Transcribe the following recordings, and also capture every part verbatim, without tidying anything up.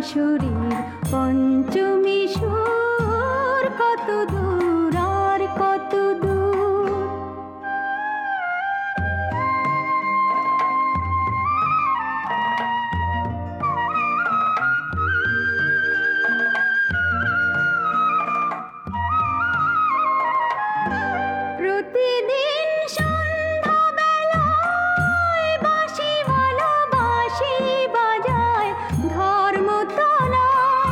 বাঁশরীর পঞ্চমী সুর কত দূর আর কত দূর। প্রতিদিন সন্ধ্যাবেলায় বাঁশিওয়ালা বাঁশি বাজায় ধর্মতলায়।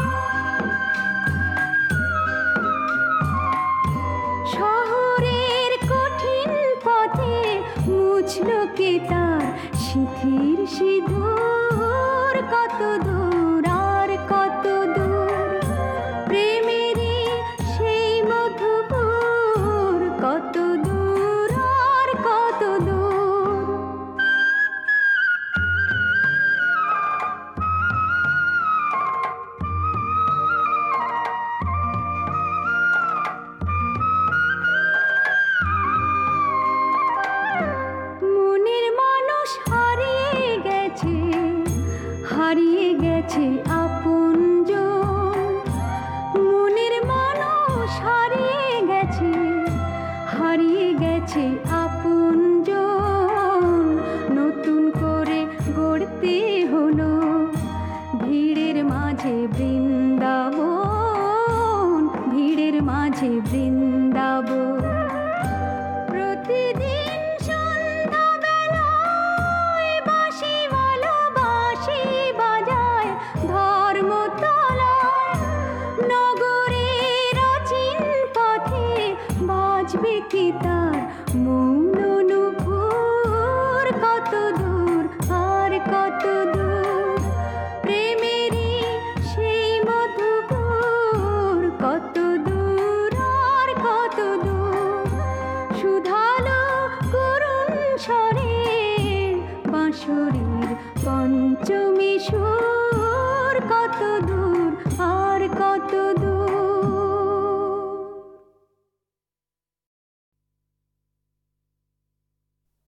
শহরের কঠিন পথে মুছল কে তার সিঁথির সিঁদুর কত দূর আর কত দূর। প্রেমেরই সেই মধুপুর কত দূর আর কত দূর। মনের মানুষ হারিয়ে গেছে, হারিয়ে গেছে আপনজন। মনের মানুষ হারিয়ে গেছে, হারিয়ে গেছে আপনজন। নতুন করে গড়তে হলো ভিড়ের মাঝে বৃন্দাবন, ভিড়ের মাঝে বৃন্দাবন। প্রতিদিন সন্ধ্যাবেলায় বাঁশিওয়ালা বাঁশি বাজায় ধর্মতলায়। নগরের অচিন পথে বাজবে কি তার মৌন নূপুর কত দূর আর কত দূর। প্রেমেরই সেই মধুপুর কত দূর আর কত দূর। সুধালো করুণ স্বরে বাঁশরীর পঞ্চমী সুর কত দূর।